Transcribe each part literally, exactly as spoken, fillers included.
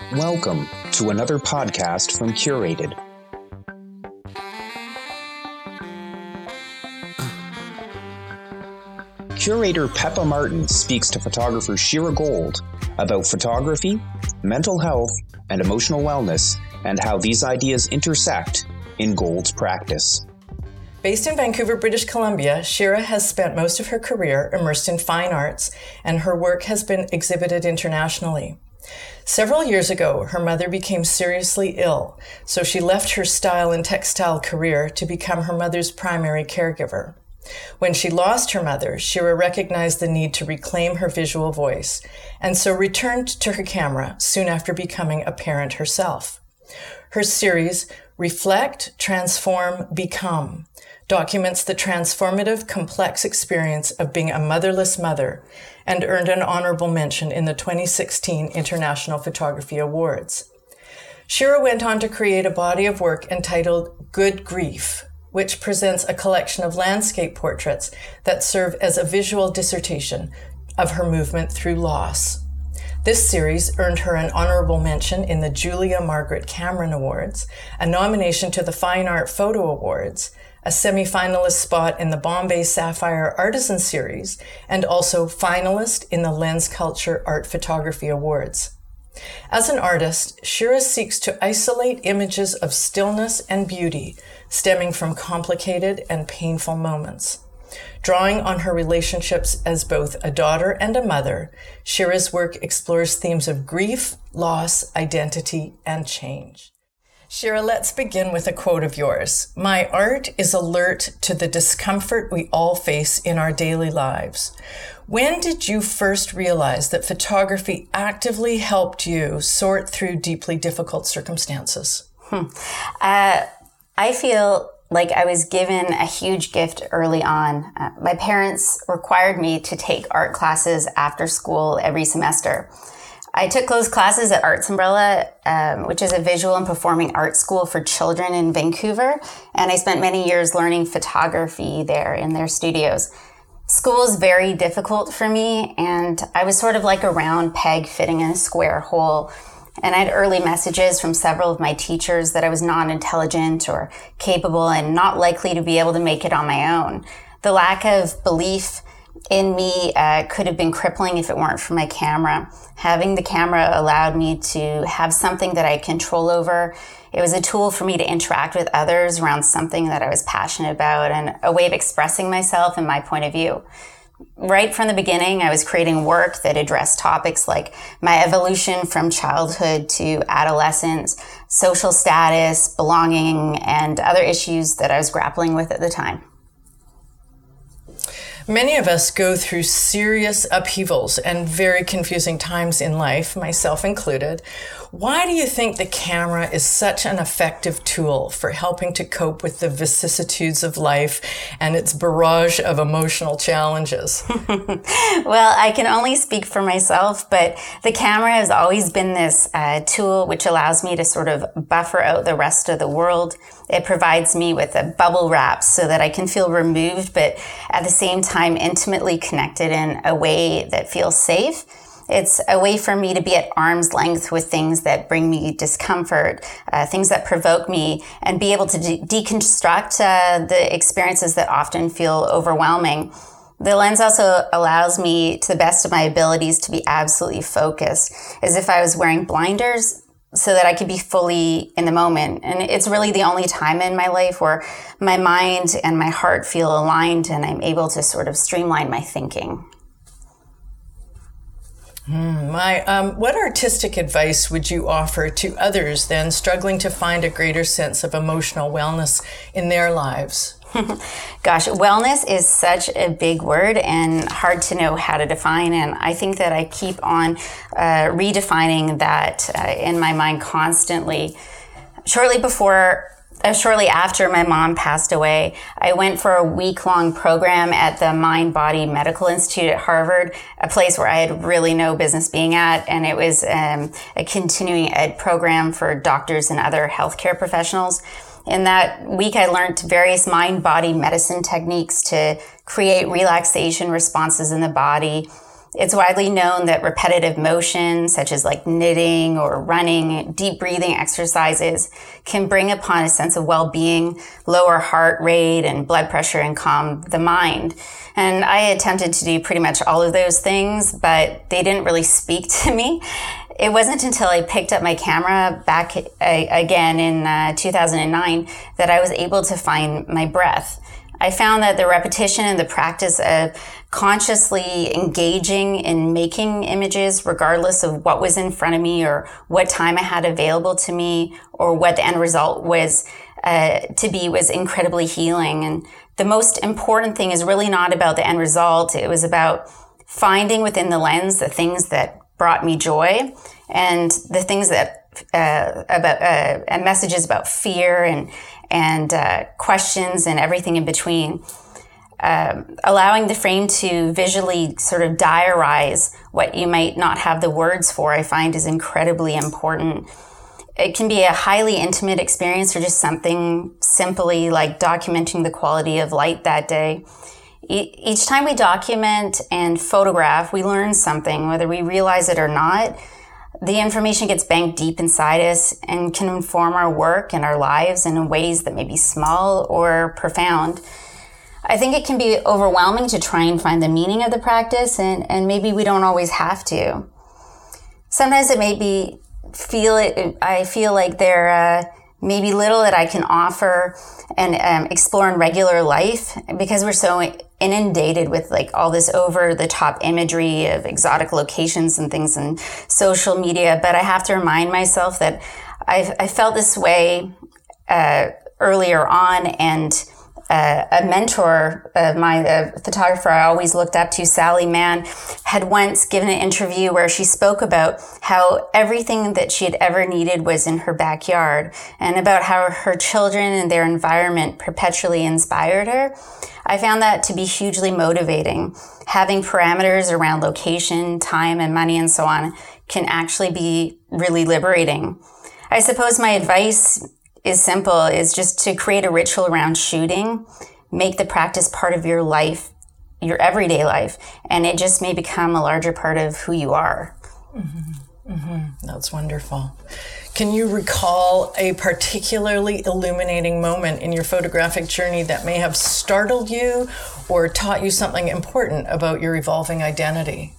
Welcome to another podcast from Curated. Curator Peppa Martin speaks to photographer Shira Gold about photography, mental health, and emotional wellness, and how these ideas intersect in Gold's practice. Based in Vancouver, British Columbia, Shira has spent most of her career immersed in fine arts, and her work has been exhibited internationally. Several years ago, her mother became seriously ill, so she left her style and textile career to become her mother's primary caregiver. When she lost her mother, Shira recognized the need to reclaim her visual voice, and so returned to her camera soon after becoming a parent herself. Her series, Reflect, Transform, Become, documents the transformative, complex experience of being a motherless mother, and earned an honorable mention in the twenty sixteen International Photography Awards. Shira went on to create a body of work entitled Good Grief, which presents a collection of landscape portraits that serve as a visual dissertation of her movement through loss. This series earned her an honorable mention in the Julia Margaret Cameron Awards, a nomination to the Fine Art Photo Awards, a semi-finalist spot in the Bombay Sapphire Artisan Series, and also finalist in the Lens Culture Art Photography Awards. As an artist, Shira seeks to isolate images of stillness and beauty stemming from complicated and painful moments. Drawing on her relationships as both a daughter and a mother, Shira's work explores themes of grief, loss, identity, and change. Shira, let's begin with a quote of yours. "My art is alert to the discomfort we all face in our daily lives." When did you first realize that photography actively helped you sort through deeply difficult circumstances? Hmm. Uh, I feel like I was given a huge gift early on. Uh, my parents required me to take art classes after school every semester. I took those classes at Arts Umbrella, um, which is a visual and performing art school for children in Vancouver, and I spent many years learning photography there in their studios. School is very difficult for me, and I was sort of like a round peg fitting in a square hole. And I had early messages from several of my teachers that I was non-intelligent or capable and not likely to be able to make it on my own. The lack of belief in me uh, could have been crippling if it weren't for my camera. Having the camera allowed me to have something that I had control over. It was a tool for me to interact with others around something that I was passionate about and a way of expressing myself and my point of view. Right from the beginning, I was creating work that addressed topics like my evolution from childhood to adolescence, social status, belonging, and other issues that I was grappling with at the time. Many of us go through serious upheavals and very confusing times in life, myself included. Why do you think the camera is such an effective tool for helping to cope with the vicissitudes of life and its barrage of emotional challenges? Well, I can only speak for myself, but the camera has always been this uh, tool which allows me to sort of buffer out the rest of the world. It provides me with a bubble wrap so that I can feel removed, but at the same time intimately connected in a way that feels safe. It's a way for me to be at arm's length with things that bring me discomfort, uh, things that provoke me, and be able to de- deconstruct uh, the experiences that often feel overwhelming. The lens also allows me, to the best of my abilities, to be absolutely focused, as if I was wearing blinders, so that I could be fully in the moment. And it's really the only time in my life where my mind and my heart feel aligned and I'm able to sort of streamline my thinking. Mm, my, um, what artistic advice would you offer to others then struggling to find a greater sense of emotional wellness in their lives? Gosh, wellness is such a big word and hard to know how to define. And I think that I keep on uh, redefining that uh, in my mind constantly. Shortly before Uh, shortly after my mom passed away, I went for a week-long program at the Mind Body Medical Institute at Harvard, a place where I had really no business being at, and it was um, a continuing ed program for doctors and other healthcare professionals. In that week, I learned various mind-body medicine techniques to create relaxation responses in the body, It's widely known that repetitive motion, such as like knitting or running, deep breathing exercises, can bring upon a sense of well-being, lower heart rate and blood pressure, and calm the mind. And I attempted to do pretty much all of those things, but they didn't really speak to me. It wasn't until I picked up my camera back uh, again in uh, two thousand nine that I was able to find my breath. I found that the repetition and the practice of consciously engaging in making images, regardless of what was in front of me or what time I had available to me or what the end result was uh, to be, was incredibly healing. And the most important thing is really not about the end result. It was about finding within the lens the things that brought me joy and the things that uh, about uh, and messages about fear and and uh, questions and everything in between. Um, allowing the frame to visually sort of diarize what you might not have the words for, I find is incredibly important. It can be a highly intimate experience or just something simply like documenting the quality of light that day. E- each time we document and photograph, we learn something, whether we realize it or not. The information gets banked deep inside us and can inform our work and our lives in ways that may be small or profound. I think it can be overwhelming to try and find the meaning of the practice, and, and maybe we don't always have to. Sometimes it may be feel it. I feel like there uh, may be little that I can offer and um, explore in regular life because we're so inundated with like all this over the top imagery of exotic locations and things in social media. But I have to remind myself that I've, I felt this way uh, earlier on, and Uh, a mentor of mine, a photographer I always looked up to, Sally Mann, had once given an interview where she spoke about how everything that she had ever needed was in her backyard, and about how her children and their environment perpetually inspired her. I found that to be hugely motivating. Having parameters around location, time, and money and so on can actually be really liberating. I suppose my advice is simple, is just to create a ritual around shooting, make the practice part of your life, your everyday life, and it just may become a larger part of who you are. Mm-hmm. Mm-hmm. That's wonderful. Can you recall a particularly illuminating moment in your photographic journey that may have startled you or taught you something important about your evolving identity?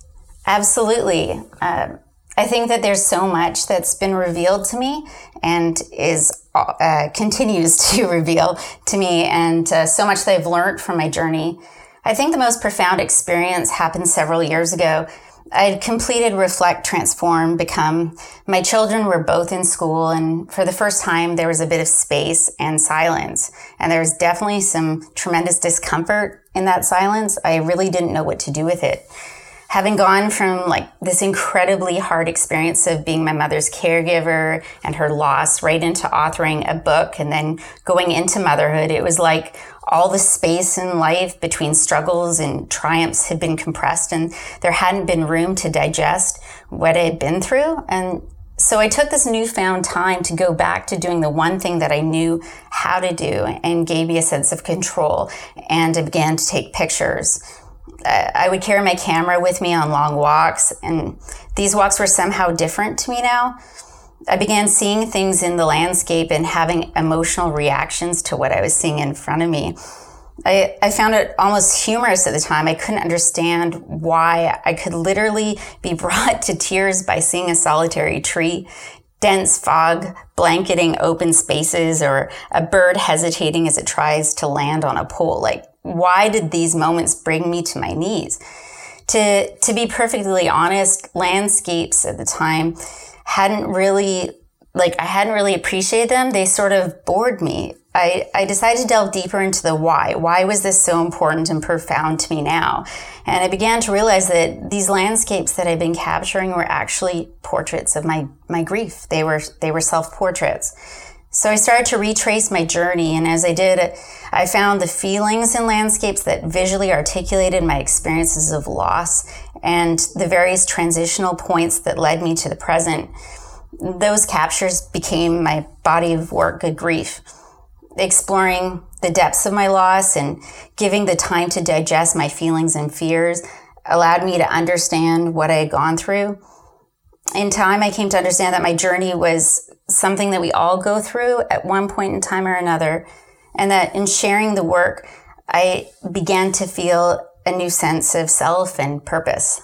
Absolutely. Uh, I think that there's so much that's been revealed to me and is uh, continues to reveal to me, and uh, so much that I've learned from my journey. I think the most profound experience happened several years ago. I had completed Reflect, Transform, Become. My children were both in school, and for the first time, there was a bit of space and silence. And there was definitely some tremendous discomfort in that silence. I really didn't know what to do with it. Having gone from like this incredibly hard experience of being my mother's caregiver and her loss right into authoring a book and then going into motherhood, it was like all the space in life between struggles and triumphs had been compressed, and there hadn't been room to digest what I had been through. And so I took this newfound time to go back to doing the one thing that I knew how to do and gave me a sense of control, and I began to take pictures. I would carry my camera with me on long walks, and these walks were somehow different to me now. I began seeing things in the landscape and having emotional reactions to what I was seeing in front of me. I, I found it almost humorous at the time. I couldn't understand why I could literally be brought to tears by seeing a solitary tree, dense fog blanketing open spaces, or a bird hesitating as it tries to land on a pole. Like, why did these moments bring me to my knees? To, to be perfectly honest, landscapes at the time hadn't really, like, I hadn't really appreciated them. They sort of bored me. I, I decided to delve deeper into the why. Why was this so important and profound to me now? And I began to realize that these landscapes that I'd been capturing were actually portraits of my, my grief. They were, they were self-portraits. So I started to retrace my journey, and as I did, I found the feelings in landscapes that visually articulated my experiences of loss and the various transitional points that led me to the present. Those captures became my body of work, Good Grief, exploring the depths of my loss and giving the time to digest my feelings and fears allowed me to understand what I had gone through. In time, I came to understand that my journey was something that we all go through at one point in time or another, and that in sharing the work, I began to feel a new sense of self and purpose.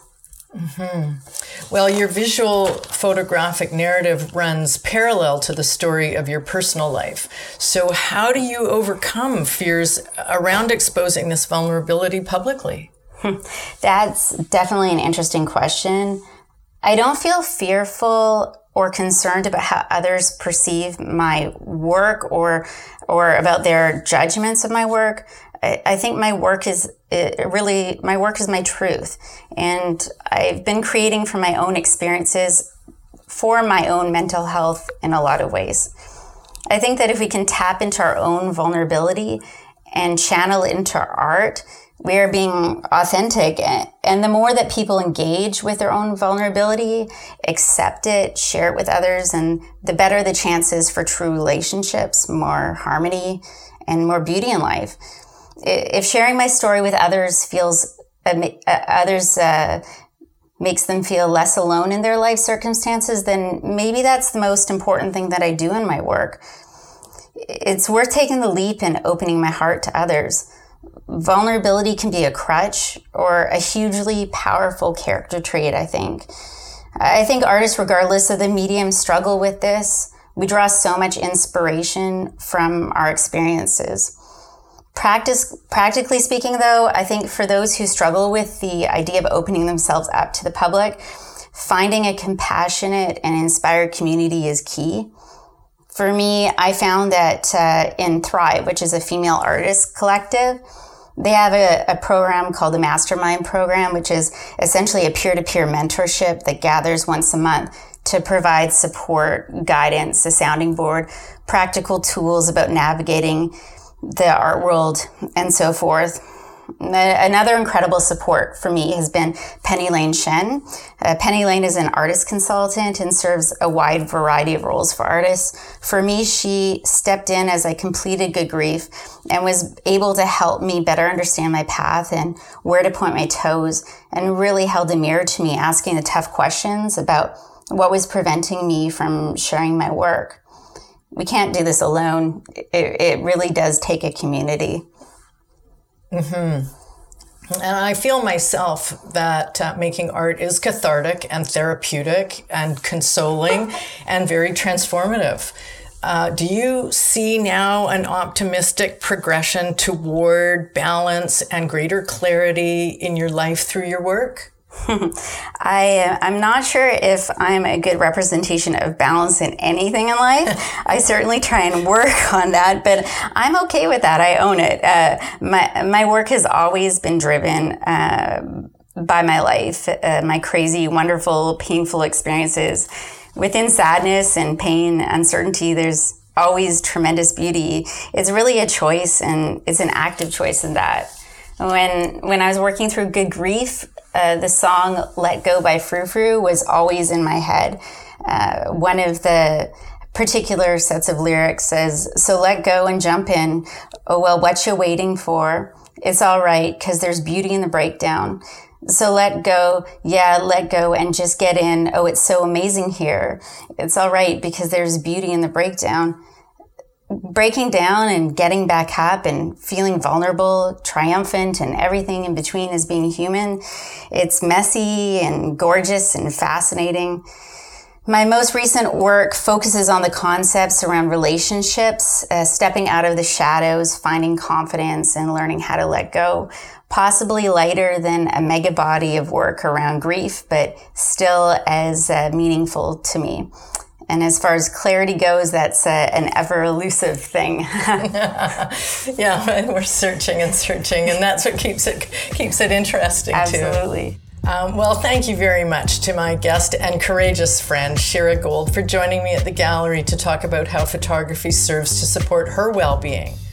Mm-hmm. Well, your visual photographic narrative runs parallel to the story of your personal life. So how do you overcome fears around exposing this vulnerability publicly? That's definitely an interesting question. I don't feel fearful or concerned about how others perceive my work or or about their judgments of my work. I, I think my work is it really, my work is my truth. And I've been creating from my own experiences for my own mental health in a lot of ways. I think that if we can tap into our own vulnerability and channel it into art, we are being authentic. And the more that people engage with their own vulnerability, accept it, share it with others, and the better the chances for true relationships, more harmony, and more beauty in life. If sharing my story with others feels, uh, others uh, makes them feel less alone in their life circumstances, then maybe that's the most important thing that I do in my work. It's worth taking the leap and opening my heart to others. Vulnerability can be a crutch or a hugely powerful character trait, I think. I think artists, regardless of the medium, struggle with this. We draw so much inspiration from our experiences. Practice, practically speaking, though, I think for those who struggle with the idea of opening themselves up to the public, finding a compassionate and inspired community is key. For me, I found that uh, in Thrive, which is a female artist collective, they have a, a program called the Mastermind Program, which is essentially a peer-to-peer mentorship that gathers once a month to provide support, guidance, a sounding board, practical tools about navigating the art world, and so forth. Another incredible support for me has been Penny Lane Shen. Uh, Penny Lane is an artist consultant and serves a wide variety of roles for artists. For me, she stepped in as I completed Good Grief and was able to help me better understand my path and where to point my toes, and really held a mirror to me, asking the tough questions about what was preventing me from sharing my work. We can't do this alone. It, it really does take a community. Mm-hmm. And I feel myself that uh, making art is cathartic and therapeutic and consoling and very transformative. Uh, do you see now an optimistic progression toward balance and greater clarity in your life through your work? I, I'm not sure if I'm a good representation of balance in anything in life. I certainly try and work on that, but I'm okay with that. I own it. Uh, my, my work has always been driven uh, by my life, uh, my crazy, wonderful, painful experiences. Within sadness and pain, uncertainty, there's always tremendous beauty. It's really a choice, and it's an active choice in that. When, when I was working through Good Grief, Uh, the song Let Go by Frou Frou was always in my head. Uh, one of the particular sets of lyrics says, "So let go and jump in. Oh, well, what you waiting for? It's all right, because there's beauty in the breakdown. So let go, yeah, let go and just get in. Oh, it's so amazing here. It's all right, because there's beauty in the breakdown." Breaking down and getting back up and feeling vulnerable, triumphant, and everything in between is being human. It's messy and gorgeous and fascinating. My most recent work focuses on the concepts around relationships, uh, stepping out of the shadows, finding confidence, and learning how to let go. Possibly lighter than a mega body of work around grief, but still as uh, meaningful to me. And as far as clarity goes, that's uh, an ever elusive thing. Yeah, and we're searching and searching, and that's what keeps it keeps it interesting too. Absolutely. Um, well, thank you very much to my guest and courageous friend, Shira Gold, for joining me at the gallery to talk about how photography serves to support her well-being.